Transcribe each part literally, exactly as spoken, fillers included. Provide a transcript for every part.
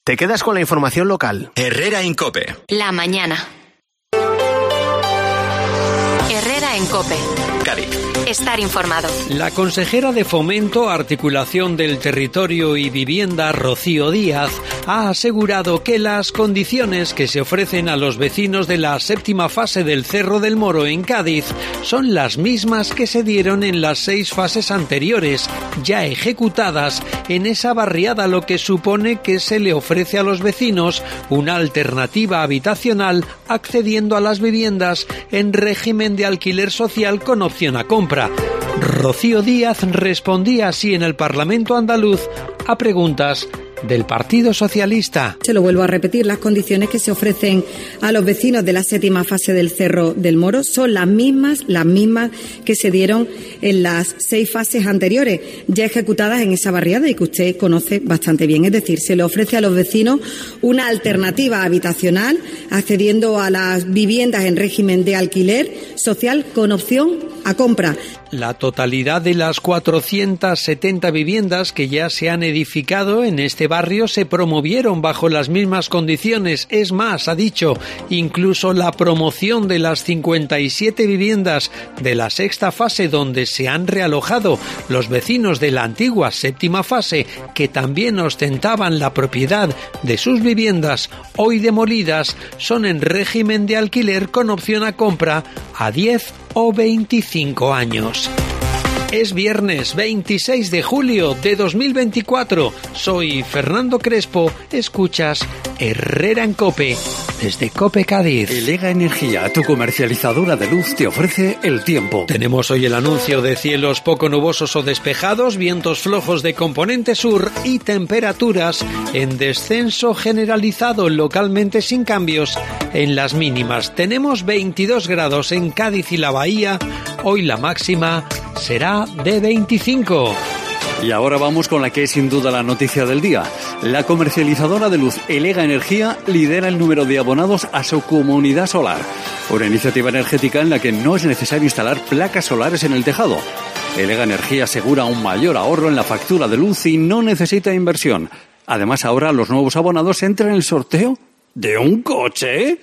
Te quedas con la información local. Herrera en COPE. La mañana. Herrera en COPE. Cádiz. Estar informado. La consejera de Fomento, Articulación del Territorio y Vivienda, Rocío Díaz, ha asegurado que las condiciones que se ofrecen a los vecinos de la séptima fase del Cerro del Moro en Cádiz son las mismas que se dieron en las seis fases anteriores, ya ejecutadas en esa barriada, lo que supone que se le ofrece a los vecinos una alternativa habitacional accediendo a las viviendas en régimen de alquiler social con opción a compra. Rocío Díaz respondía así en el Parlamento andaluz a preguntas del Partido Socialista. Se lo vuelvo a repetir, las condiciones que se ofrecen a los vecinos de la séptima fase del Cerro del Moro son las mismas, las mismas que se dieron en las seis fases anteriores, ya ejecutadas en esa barriada y que usted conoce bastante bien. Es decir, se le ofrece a los vecinos una alternativa habitacional accediendo a las viviendas en régimen de alquiler social con opción a compra. La totalidad de las cuatrocientas setenta viviendas que ya se han edificado en este barrio se promovieron bajo las mismas condiciones. Es más, ha dicho, incluso la promoción de las cincuenta y siete viviendas de la sexta fase donde se han realojado los vecinos de la antigua séptima fase, que también ostentaban la propiedad de sus viviendas hoy demolidas, son en régimen de alquiler con opción a compra a diez o veinticinco años. Es viernes veintiséis de julio de dos mil veinticuatro. Soy Fernando Crespo. Escuchas Herrera en COPE desde COPE Cádiz. Elega Energía, tu comercializadora de luz, te ofrece el tiempo. Tenemos hoy el anuncio de cielos poco nubosos o despejados, vientos flojos de componente sur y temperaturas en descenso generalizado, localmente sin cambios en las mínimas. Tenemos veintidós grados en Cádiz y la Bahía. Hoy la máxima será de veinticinco. Y ahora vamos con la que es sin duda la noticia del día. La comercializadora de luz Elega Energía lidera el número de abonados a su comunidad solar. Una iniciativa energética en la que no es necesario instalar placas solares en el tejado. Elega Energía asegura un mayor ahorro en la factura de luz y no necesita inversión. Además, ahora los nuevos abonados entran en el sorteo de un coche.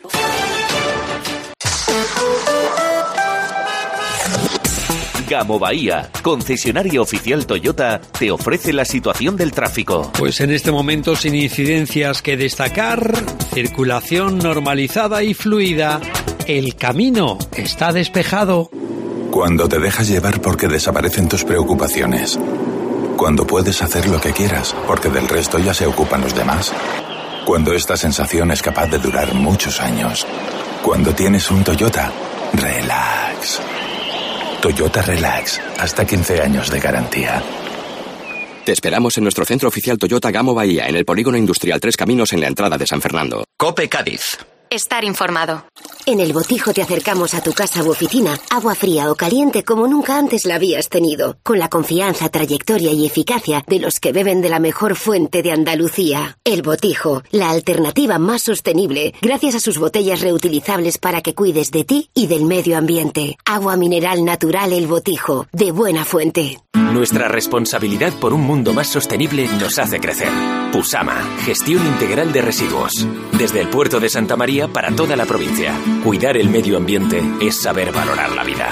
Gamo Bahía, concesionario oficial Toyota, te ofrece la situación del tráfico. Pues en este momento sin incidencias que destacar, circulación normalizada y fluida. El camino está despejado. Cuando te dejas llevar porque desaparecen tus preocupaciones. Cuando puedes hacer lo que quieras porque del resto ya se ocupan los demás. Cuando esta sensación es capaz de durar muchos años. Cuando tienes un Toyota, relax. Toyota Relax, hasta quince años de garantía. Te esperamos en nuestro centro oficial Toyota Gamo Bahía, en el Polígono Industrial Tres Caminos, en la entrada de San Fernando. COPE Cádiz. Estar informado. En El Botijo te acercamos a tu casa u oficina agua fría o caliente como nunca antes la habías tenido, con la confianza, trayectoria y eficacia de los que beben de la mejor fuente de Andalucía. El Botijo, la alternativa más sostenible, gracias a sus botellas reutilizables para que cuides de ti y del medio ambiente. Agua mineral natural El Botijo, de buena fuente. Nuestra responsabilidad por un mundo más sostenible nos hace crecer. Pusama, gestión integral de residuos. Desde el puerto de Santa María para toda la provincia. Cuidar el medio ambiente es saber valorar la vida.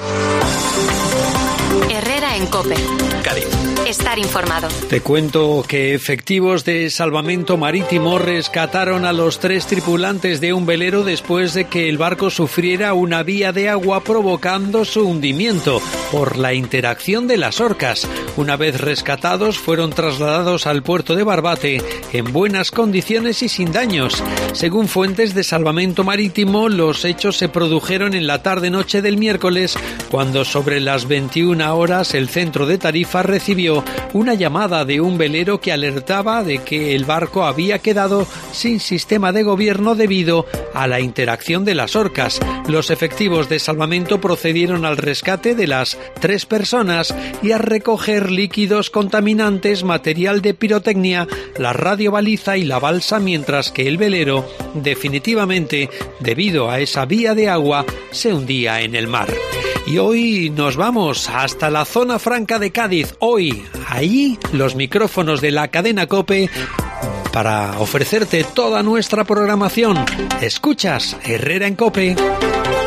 Herrera en COPE. Cádiz. Estar informado. Te cuento que efectivos de salvamento marítimo rescataron a los tres tripulantes de un velero después de que el barco sufriera una vía de agua provocando su hundimiento por la interacción de las orcas. Una vez rescatados, fueron trasladados al puerto de Barbate en buenas condiciones y sin daños. Según fuentes de salvamento marítimo, los hechos se produjeron en la tarde-noche del miércoles, cuando sobre las veintiuna horas el centro de Tarifa recibió una llamada de un velero que alertaba de que el barco había quedado sin sistema de gobierno debido a la interacción de las orcas. Los efectivos de salvamento procedieron al rescate de las tres personas y a recoger líquidos contaminantes, material de pirotecnia, la radiobaliza y la balsa, mientras que el velero, definitivamente, debido a esa vía de agua, se hundía en el mar. Y hoy nos vamos hasta la zona franca de Cádiz. Hoy, allí, los micrófonos de la cadena COPE para ofrecerte toda nuestra programación. Escuchas Herrera en COPE.